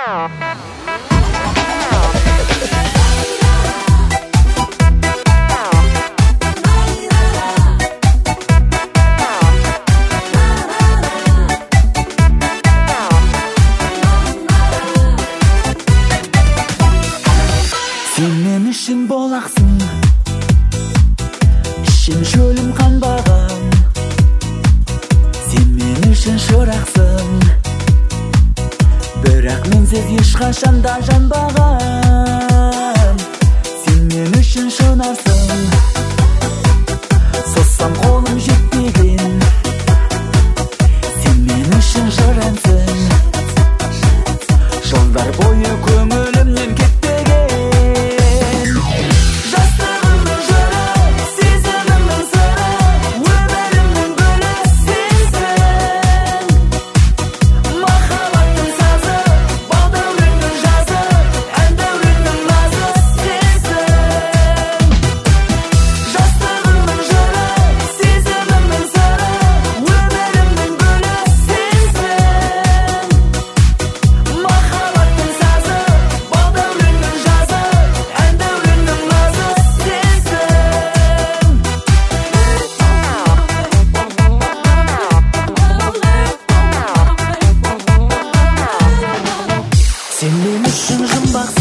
Sen men үшін болақсың, ішім шөлім қанбаған. Sen men үшін шырақсың, бірақ менсіз ешқашан да жанбаған. Sen men үшін шынарсың, созсам қолым жетпеген. Sen men үшін жыр әнсің, жылдар бойы көңілімнен кетпеген. Жастығымның жыры, сезімімнің сыры, өмірімнің гүлі сенсің. Махаббаттың сазы, бал дәуреннің жазы, ән дәуреннің назы сенсің. Жастығымның жыры, сезімімнің сыры, өмірімнің гүлі сенсің. Махаббаттың сазы, бал дәуреннің жазы, ән дәуреннің назы сенсің. Sen men үшін жұмбақсың,